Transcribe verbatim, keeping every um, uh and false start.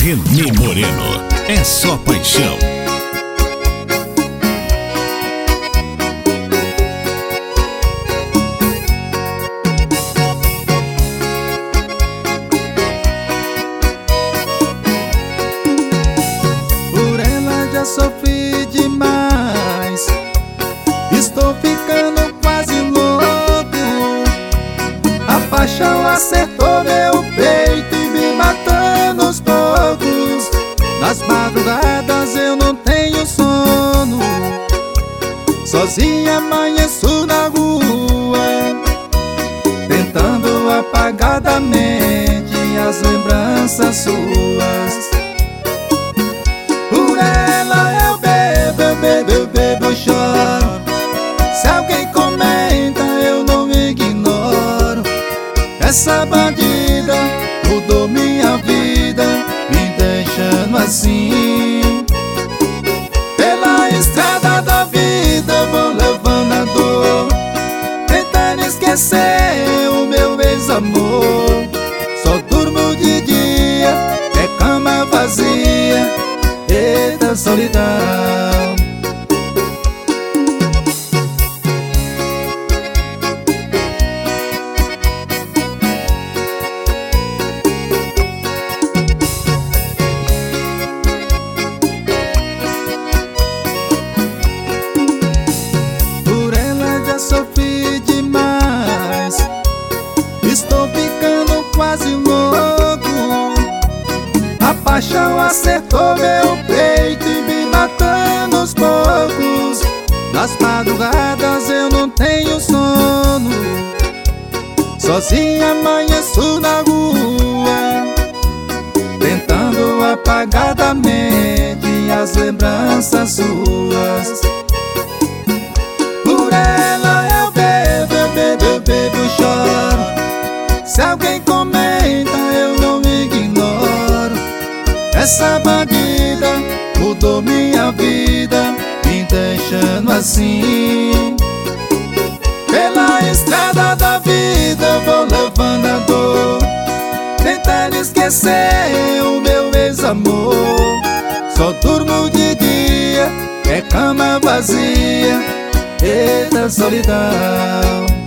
Renê Moreno, é só paixão. Por ela já sofri demais, estou ficando quase louco. A paixão acertou meu peito e me matando aos poucos. Nas madrugadas eu não tenho sono, sozinha amanheço na rua, tentando apagar da mente as lembranças suas. Por ela eu bebo, eu bebo, eu bebo, eu choro. Se alguém comenta eu não ignoro. Essa bandida mudou minha vida, me deixando assim. Pela estrada da vida vou levando a dor, tentando esquecer o meu ex-amor. Só durmo de dia, é cama vazia, eita solidão. Por ela já sofri demais, estou ficando quase louco. A paixão acertou meu peito e me matando aos poucos. Nas madrugadas eu não tenho sono, sozinha amanheço na rua, tentando apagar da mente as lembranças suas. Por ela eu bebo, eu bebo, eu bebo, eu choro. Se alguém comenta eu não ignoro. Essa bandida mudou minha vida, me deixando assim. Pela estrada da vida vou levando a dor, tentando esquecer o meu ex-amor. Só durmo de dia, é cama vazia, eita solidão.